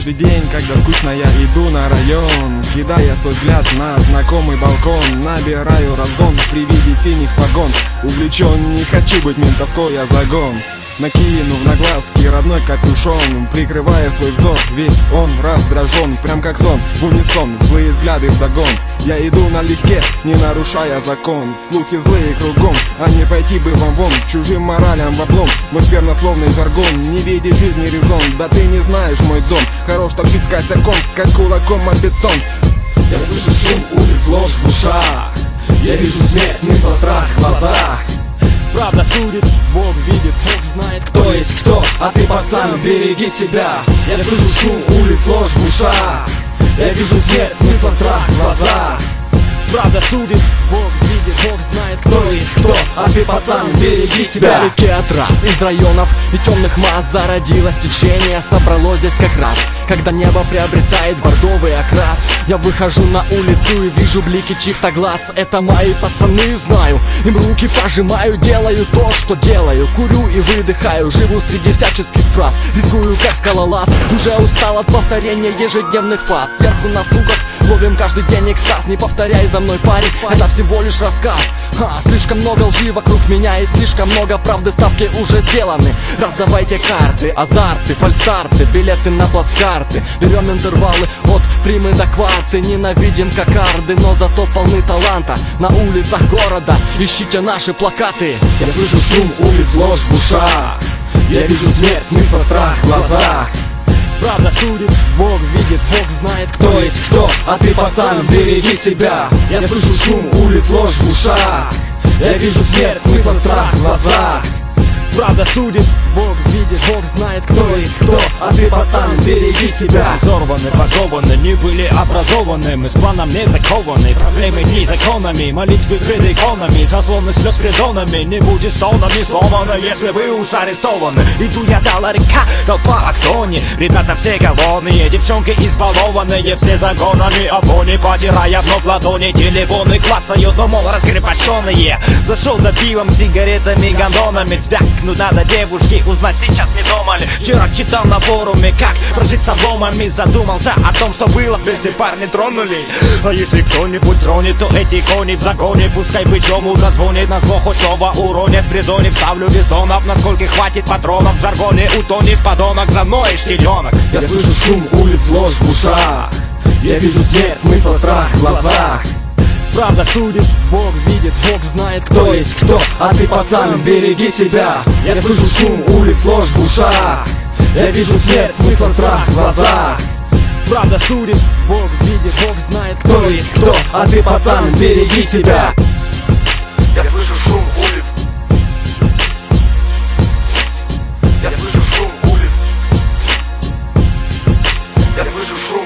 каждый день, когда скучно, я иду на район, кидая свой взгляд на знакомый балкон. Набираю разгон при виде синих погон. Увлечен, не хочу быть ментовской, я загон. Накинув на глазки родной капюшон, прикрывая свой взор, ведь он раздражен, прям как сон, в унисон, злые взгляды вдогон. Я иду налегке, не нарушая закон. Слухи злые кругом, а не пойти бы вам вон, чужим моралям в облом. Мой сквернословный жаргон, не видит жизни резон. Да ты не знаешь мой дом, хорош торчить с косяком, как кулаком о бетон. Я слышу шум улиц, ложь в ушах. Я вижу смерть, смысл, страх в глазах. Правда судит, Бог видит, Бог знает, кто есть кто, а ты, пацан, береги себя. Я слышу шум улиц, ложь в ушах. Я вижу смерть, смысл, страх в глазах. Правда судит, Бог видит, Бог знает, кто есть кто, а ты, пацан, береги себя. Вдалеке от раз, из районов и темных масс зародилось течение, собралось здесь как раз, когда небо приобретает бордовый окрас. Я выхожу на улицу и вижу блики чьих-то глаз. Это мои пацаны, знаю, им руки пожимаю, делаю то, что делаю, курю и выдыхаю, живу среди всяческих фраз, рискую как скалолаз, уже устал от повторения ежедневных фаз. Сверху на сугах ловим каждый день экстаз, не повторяй за мной, парень, это всего лишь рассказ. Слишком много лжи вокруг меня и слишком много правды, ставки уже сделаны. Раздавайте карты, азарты, фальстарты, билеты на плацкарты. Берем интервалы от примы до кварты. Ненавидим кокарды, но зато полны таланта. На улицах города ищите наши плакаты. Я слышу шум улиц, ложь в ушах. Я вижу смерть, смысл, страх в глазах. Правда судит, Бог видит, Бог знает, кто есть кто, а ты, пацан, береги себя. Я слышу шум улиц, ложь в ушах. Я вижу смерть, смысл, страх в глазах. Правда судит, Бог видит, Бог знает, кто есть кто, а ты, пацан, береги себя. Взорваны, пожеваны, не были образованы. Мы с планом не закованы, проблемы не законами. Молитвы пред иконами, заслоны слез придонами. Не будет стонами сломано, если вы уж арестованы. Иду я до ларька, толпа, а кто не? Ребята все голодные, девчонки избалованные, все загонами обони, потирая вновь ладони. Телефоны клацают, но мол раскрепощенные. Зашел за пивом, сигаретами, гондонами. Ну надо девушки узнать, сейчас не дома ли. Вчера читал на форуме, как прожить с обломами. Задумался о том, что было, если парни тронули. А если кто-нибудь тронет, то эти кони в загоне. Пускай бычому дозвонит, на зло хоть снова уронит. В призоне вставлю бизонов, насколько хватит патронов. В жаргоне утонешь, подонок, за мной штильонок. Я слышу шум улиц, ложь в ушах. Я вижу смерть, смысл, страх в глазах. Правда судит, Бог видит, Бог знает, кто есть кто, а ты, пацан, береги себя. Я слышу шум улиц, ложь в ушах. Я вижу смерть, смысл, страх в глазах. Правда судит, Бог видит, Бог знает, кто есть кто, а ты, пацан, береги себя. Я слышу шум улиц. Я слышу шум улиц. Я слышу шум.